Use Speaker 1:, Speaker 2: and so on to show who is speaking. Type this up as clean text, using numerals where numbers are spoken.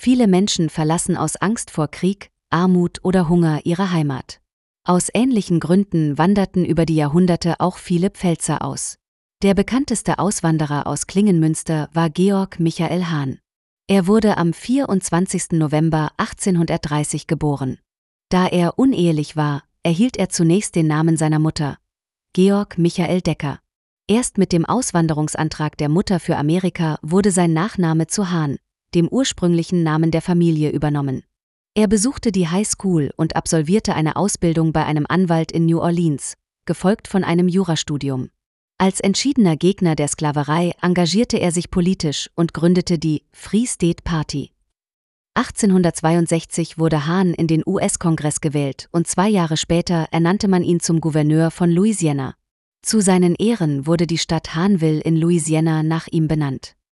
Speaker 1: Viele Menschen verlassen aus Angst vor Krieg, Armut oder Hunger ihre Heimat. Aus ähnlichen Gründen wanderten über die Jahrhunderte auch viele Pfälzer aus. Der bekannteste Auswanderer aus Klingenmünster war Georg Michael Hahn. Er wurde am 24. November 1830 geboren. Da er unehelich war, erhielt er zunächst den Namen seiner Mutter, Georg Michael Decker. Erst mit dem Auswanderungsantrag der Mutter für Amerika wurde sein Nachname zu Hahn, dem ursprünglichen Namen der Familie, übernommen. Er besuchte die High School und absolvierte eine Ausbildung bei einem Anwalt in New Orleans, gefolgt von einem Jurastudium. Als entschiedener Gegner der Sklaverei engagierte er sich politisch und gründete die Free State Party. 1862 wurde Hahn in den US-Kongress gewählt und 2 Jahre später ernannte man ihn zum Gouverneur von Louisiana. Zu seinen Ehren wurde die Stadt Hahnville in Louisiana nach ihm benannt.